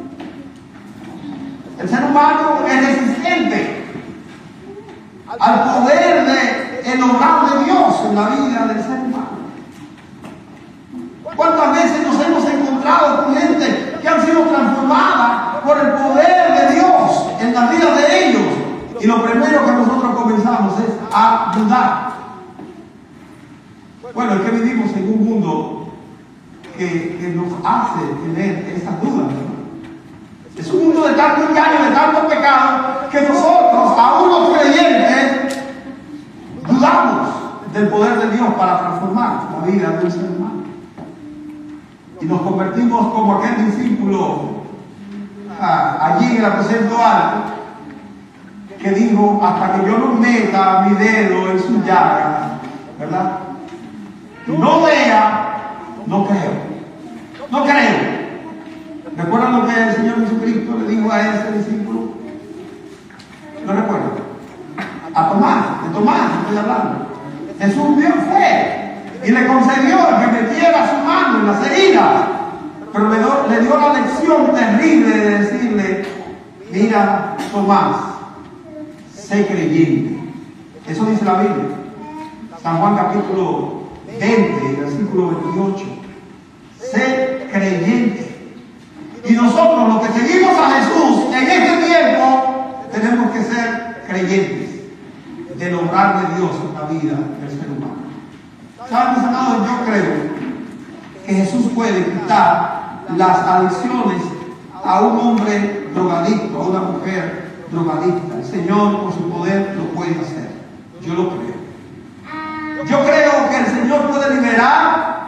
El ser humano es resistente al poder de el obrar de Dios en la vida del ser humano. ¿Cuántas veces nos hemos encontrado con gente que han sido transformadas por el poder de Dios en la vida de ellos? Y lo primero que nosotros comenzamos es a dudar. Bueno, es que vivimos en un mundo que, que nos hace tener esas dudas, ¿no? Es un mundo de tanto engaño, de tanto pecado, que nosotros, aún los creyentes, dudamos del poder de Dios para transformar la vida del ser humano. Y nos convertimos como aquel discípulo ah, allí en el aposento alto, que dijo, hasta que yo no meta mi dedo en su llaga, ¿verdad? No vea, no creo. No creo. ¿Recuerdan lo que el Señor Jesucristo le dijo a ese discípulo? ¿Lo recuerdan? fe y le concedió que metiera su mano en las heridas, pero le dio, le dio la lección terrible de decirle: mira, Tomás, sé creyente. Eso dice la Biblia, San Juan capítulo veinte, versículo veintiocho. Sé creyente. Y nosotros, los que seguimos a Jesús en este tiempo, tenemos que ser creyentes del obrar de Dios en la vida del ser humano. ¿Saben, mis amados? Yo creo que Jesús puede quitar las adicciones a un hombre drogadicto, a una mujer drogadicta. El Señor, por su poder, lo puede hacer. Yo lo creo. Yo creo que el Señor puede liberar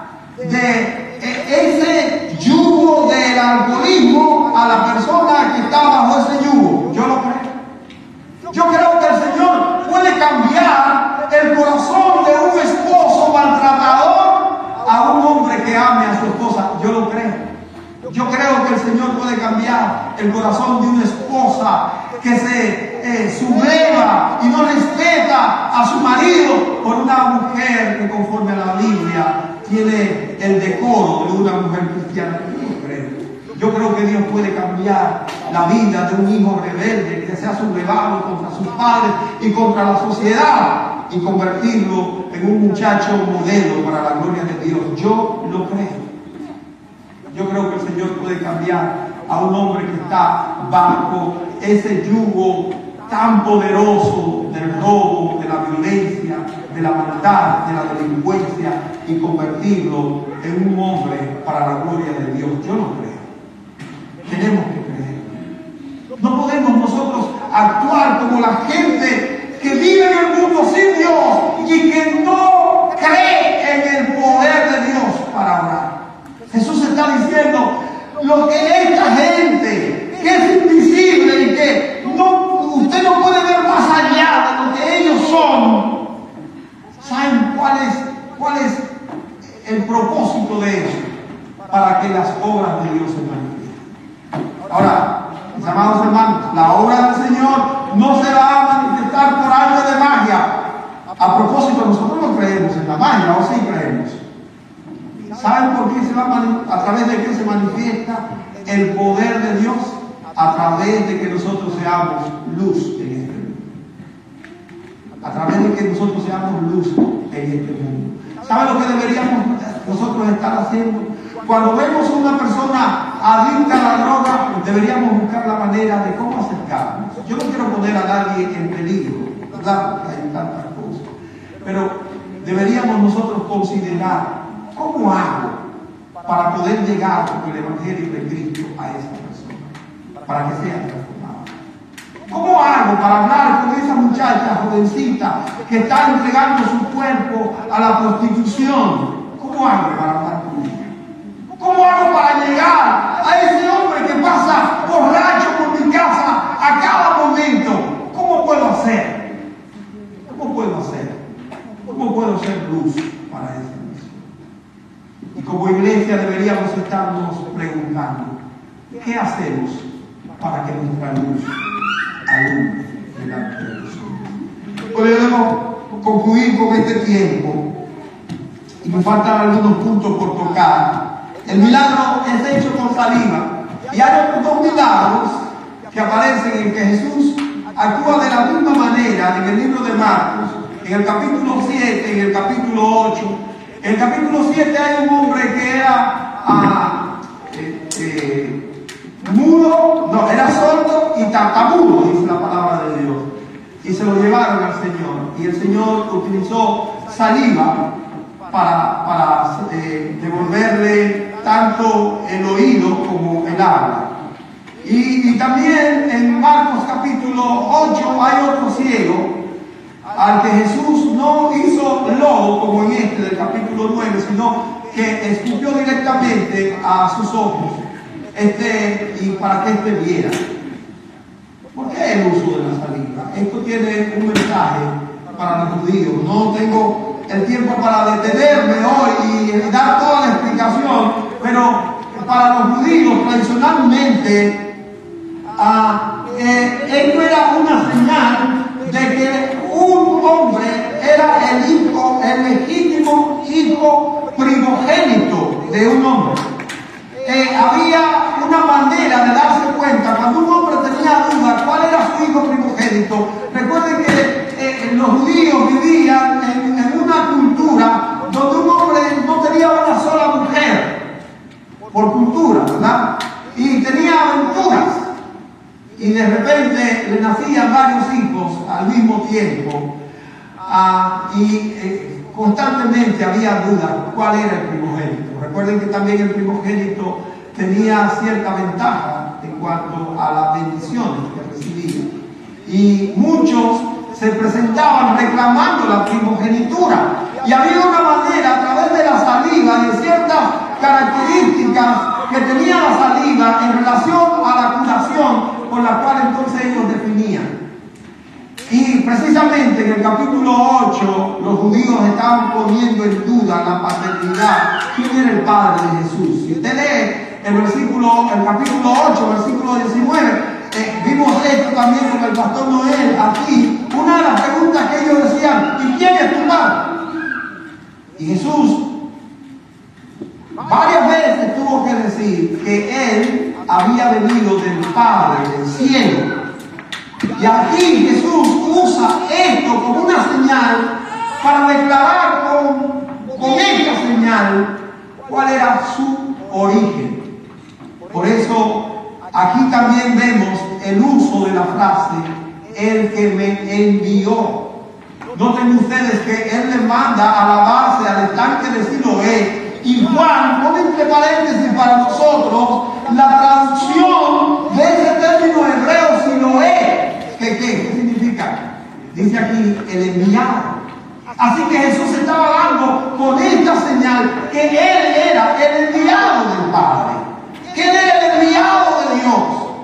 de ese yugo del alcoholismo a la persona que está bajo ese yugo. Yo lo creo. Yo creo que el Señor puede cambiar el corazón de un esposo maltratador a un hombre que ame a su esposa. Yo lo creo. Yo creo que el Señor puede cambiar el corazón de una esposa que se eh, subleva y no respeta a su marido por una mujer que, conforme a la Biblia, tiene el decoro de una mujer cristiana. Yo lo creo. Yo creo que Dios puede cambiar la vida de un hijo rebelde que se ha sublevado contra sus padres y contra la sociedad y convertirlo en un muchacho modelo para la gloria de Dios. Yo lo creo. Yo creo que el Señor puede cambiar a un hombre que está bajo ese yugo tan poderoso del robo, de la violencia, de la maldad, de la delincuencia, y convertirlo en un hombre para la gloria de Dios. Yo lo creo. Tenemos que creer. No podemos nosotros actuar como la gente que vive en el mundo sin Dios y que no cree en el poder de Dios para orar. Jesús está diciendo: lo que esta gente, que es invisible y que no, usted no puede ver más allá de lo que ellos son, ¿saben cuál es, cuál es el propósito de eso? Para que las obras de Dios se manifiesten. Ahora, mis amados hermanos, la obra del Señor no se va a manifestar por arte de magia. A propósito, nosotros no creemos en la magia, ¿o sí creemos? ¿Saben por qué se va a, a través de qué se manifiesta el poder de Dios? A través de que nosotros seamos luz en este mundo. A través de que nosotros seamos luz en este mundo. ¿Saben lo que deberíamos nosotros estar haciendo? Cuando vemos a una persona adicta a la droga, deberíamos buscar la manera de cómo acercarnos. Yo no quiero poner a nadie en peligro, ¿verdad? Porque hay tantas cosas. Pero deberíamos nosotros considerar: ¿cómo hago para poder llegar con el Evangelio de Cristo a esa persona? Para que sea transformada. ¿Cómo hago para hablar con esa muchacha jovencita que está entregando su cuerpo a la prostitución? ¿Cómo hago para hablar con ella? ¿Cómo hago para llegar a ese hombre que pasa borracho por mi casa a cada momento? ¿Cómo puedo hacer? ¿Cómo puedo hacer? ¿Cómo puedo ser luz para esa persona? Y como iglesia deberíamos estarnos preguntando: ¿qué hacemos para que nuestra luz alumbre delante de nosotros? Podemos concluir con este tiempo y nos faltan algunos puntos por tocar. El milagro es hecho con saliva, y hay otros dos milagros que aparecen en que Jesús actúa de la misma manera en el libro de Marcos, en el capítulo siete, en el capítulo ocho. En el capítulo siete hay un hombre que era ah, eh, eh, mudo, no, era sordo y tartamudo, dice la palabra de Dios. Y se lo llevaron al Señor. Y el Señor utilizó saliva para, para eh, devolverle tanto el oído como el habla. Y, y también en Marcos capítulo ocho hay otro ciego al que Jesús no hizo lodo como en este del capítulo nueve, sino que escupió directamente a sus ojos este, y para que éste viera. ¿Por qué el uso de la saliva? Esto tiene un mensaje para los judíos. No tengo el tiempo para detenerme hoy y dar toda la explicación, pero para los judíos tradicionalmente ah, eh, esto era una señal de que un hombre era el hijo, el legítimo hijo primogénito de un hombre. Eh, había una manera de darse cuenta cuando un hombre tenía duda cuál era su hijo primogénito. Recuerden que eh, los judíos vivían en, en una cultura donde un hombre no tenía una sola mujer, por cultura, ¿verdad? Y tenía aventuras. Y de repente le nacían varios hijos al mismo tiempo. Ah, y eh, constantemente había dudas cuál era el primogénito. Recuerden que también el primogénito tenía cierta ventaja en cuanto a las bendiciones que recibía. Y muchos se presentaban reclamando la primogenitura. Y había una manera a través de la saliva, de ciertas características que tenía la saliva en relación a la curación con la cual entonces ellos definían. Y precisamente en el capítulo ocho los judíos estaban poniendo en duda la paternidad. ¿Quién era el padre de Jesús? Si usted lee el versículo, el capítulo ocho, versículo diecinueve, eh, vimos esto también con el pastor Noel aquí. Una de las preguntas que ellos decían: ¿y quién es tu padre? Y Jesús varias veces tuvo que decir que él había venido del Padre, del cielo. Y aquí Jesús usa esto como una señal para declarar con, con esta señal cuál era su origen. Por eso aquí también vemos el uso de la frase el que me envió. Noten ustedes que él les manda a lavarse al estanque de Siloé. Y Juan pone entre paréntesis para nosotros la traducción de ese término hebreo Siloé. ¿Qué, qué, ¿Qué significa? Dice aquí el enviado. Así que Jesús estaba dando con esta señal que él era el enviado del Padre, que él era el enviado de Dios.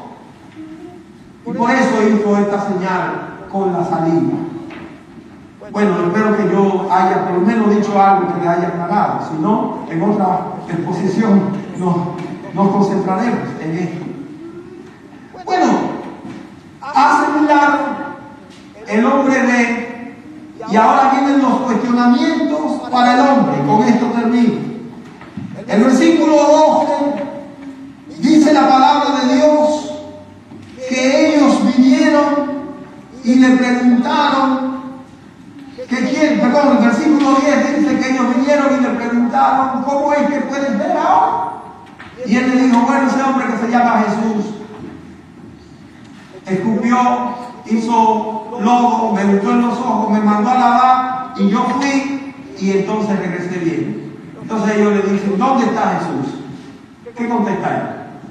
Y por eso hizo esta señal con la saliva. Bueno, espero que yo haya por lo menos dicho algo que le haya aclarado. Si no, en otra exposición nos, nos concentraremos en esto. Bueno, hace milagro, el hombre ve, y ahora vienen los cuestionamientos para el hombre. Con esto termino. El versículo doce dice la palabra de Dios que ellos vinieron y le preguntaron. Que quién, perdón, el versículo diez dice que ellos vinieron y le preguntaron: ¿cómo es que puedes ver ahora? Y él le dijo: bueno, ese hombre que se llama Jesús escupió, hizo lodo, me untó en los ojos, me mandó a lavar y yo fui y entonces regresé bien. Entonces ellos le dicen: ¿dónde está Jesús? ¿Qué contesta él?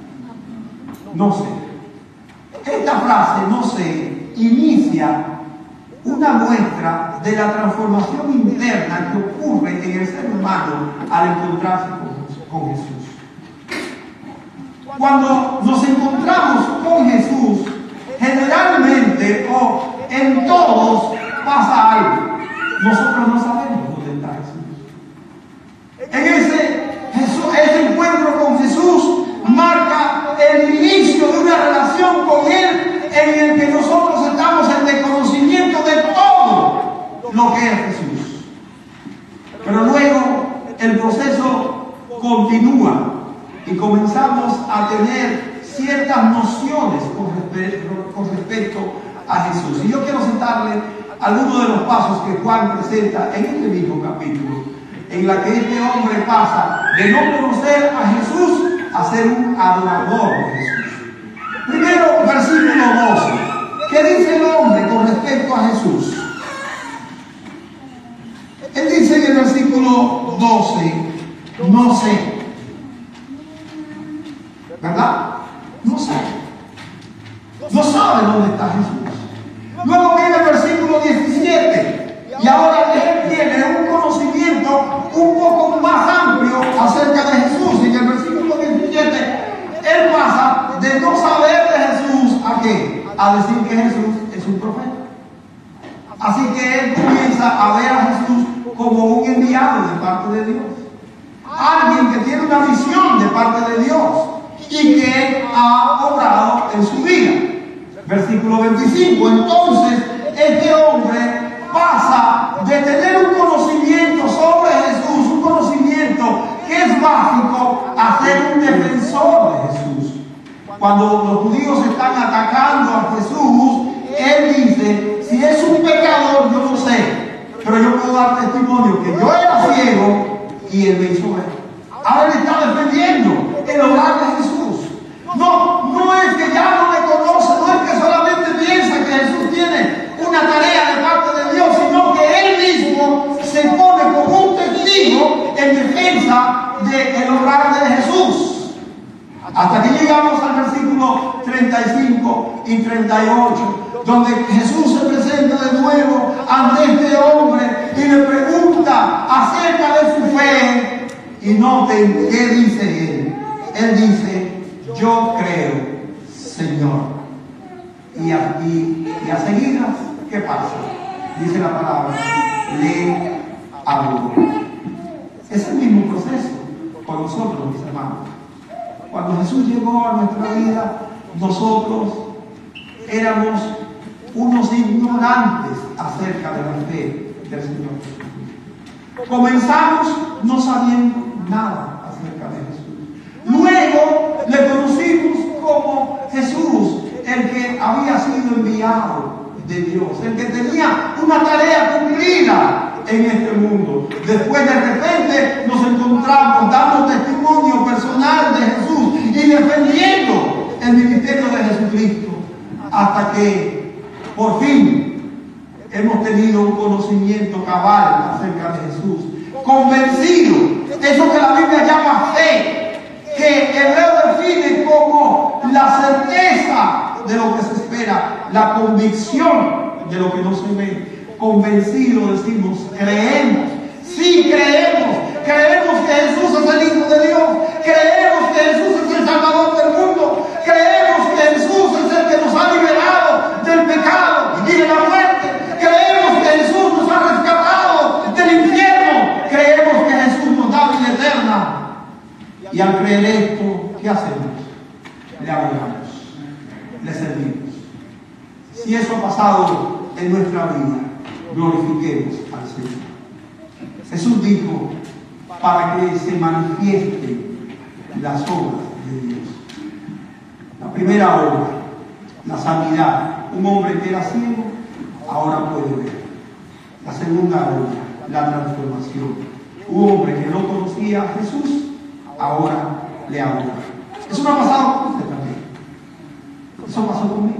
No sé. Esta frase, no sé, inicia una muestra de la transformación interna que ocurre en el ser humano al encontrarse con, con Jesús. Cuando nos encontramos con Jesús, generalmente o en todos pasa algo. Nosotros no sabemos dónde está Jesús. En ese, Jesús, ese encuentro con Jesús marca el inicio de una relación con Él en el que nosotros estamos en desconocimiento de todo lo que es Jesús. Pero luego el proceso continúa y comenzamos a tener ciertas nociones con respecto, con respecto a Jesús. Y yo quiero citarle algunos de los pasos que Juan presenta en este mismo capítulo, en la que este hombre pasa de no conocer a Jesús a ser un adorador de Jesús. Primero, versículo doce. ¿Qué dice el hombre con respecto a Jesús? Él dice en el versículo doce: no sé. ¿Verdad? No sé. No sabe dónde está Jesús. Luego viene el versículo diecisiete. Y ahora él tiene un conocimiento un poco más amplio acerca de Jesús. En el versículo diecisiete, él pasa de no saber de Jesús a qué? A decir que Jesús es un profeta. Así que él comienza a ver a Jesús como un enviado de parte de Dios. Alguien que tiene una visión de parte de Dios y que ha obrado en su vida. Versículo veinticinco. Entonces este hombre pasa de tener un conocimiento sobre Jesús, ser un defensor de Jesús. Cuando los judíos están atacando a Jesús, él dice, si es un pecador, yo no sé, pero yo puedo dar testimonio que yo era ciego y él me hizo ver. Ahora él está defendiendo el obrar de Jesús. No, no es que ya no me conoce, no es que solamente piensa que Jesús tiene una tarea de parte de Dios, sino que él mismo se pone como un testigo en defensa del obrar de Jesús. Hasta que llegamos al versículo treinta y cinco y treinta y ocho, donde Jesús se presenta de nuevo ante este hombre y le pregunta acerca de su fe. Y noten qué dice él. Él dice, yo creo, Señor. Y a, y, y a seguidas, ¿qué pasa? Dice la palabra, le habló. Es el mismo proceso con nosotros, mis hermanos. Cuando Jesús llegó a nuestra vida, nosotros éramos unos ignorantes acerca de la fe del Señor Jesús. Comenzamos no sabiendo nada acerca de Jesús. Luego le conocimos como Jesús, el que había sido enviado de Dios, el que tenía una tarea cumplida en este mundo. Después de repente nos encontramos dando testimonio personal de Jesús y defendiendo el ministerio de Jesucristo, hasta que por fin hemos tenido un conocimiento cabal acerca de Jesús, convencido, eso que la Biblia llama fe, que Hebreo define como la certeza de lo que se espera, la convicción de lo que no se ve. Convencido decimos, creemos, sí creemos, creemos que Jesús es el Hijo de Dios, creemos que Jesús es el Salvador del mundo, creemos que Jesús es el que nos ha liberado del pecado y de la muerte, creemos que Jesús nos ha rescatado del infierno, creemos que Jesús nos da vida eterna. Y al creer esto, ¿qué hacemos? Le adoramos, le servimos. Si eso ha pasado en nuestra vida, glorifiquemos al Señor. Jesús dijo, para que se manifiesten las obras de Dios. La primera obra, la sanidad. Un hombre que era ciego, ahora puede ver. La segunda obra, la transformación. Un hombre que no conocía a Jesús, ahora le adora. Eso no ha pasado con usted también. Eso pasó conmigo.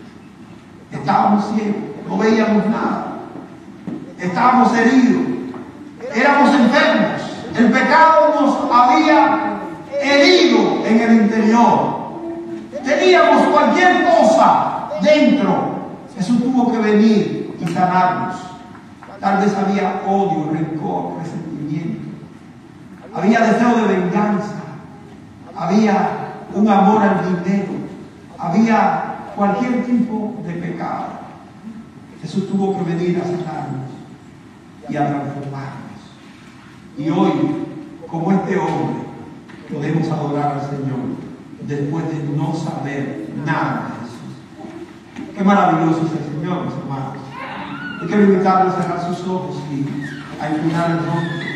Estábamos ciegos, no veíamos nada. Estábamos heridos, éramos enfermos, el pecado nos había herido en el interior, teníamos cualquier cosa dentro. Jesús tuvo que venir y sanarnos. Tal vez había odio, rencor, resentimiento, había deseo de venganza, había un amor al dinero, había cualquier tipo de pecado. Jesús tuvo que venir a sanarnos y a transformarnos. Y hoy, como este hombre, podemos adorar al Señor después de no saber nada de Jesús. Qué maravilloso es el Señor, mis hermanos. Yo quiero invitarlos a cerrar sus ojos y a inclinar el rostro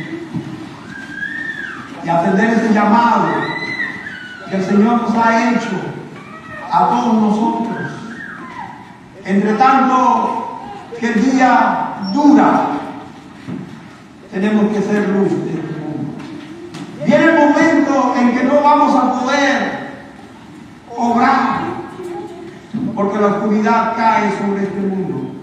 y a atender ese llamado que el Señor nos ha hecho a todos nosotros. Entre tanto que el día dura, tenemos que ser luz de este mundo. Viene el momento en que no vamos a poder obrar, porque la oscuridad cae sobre este mundo.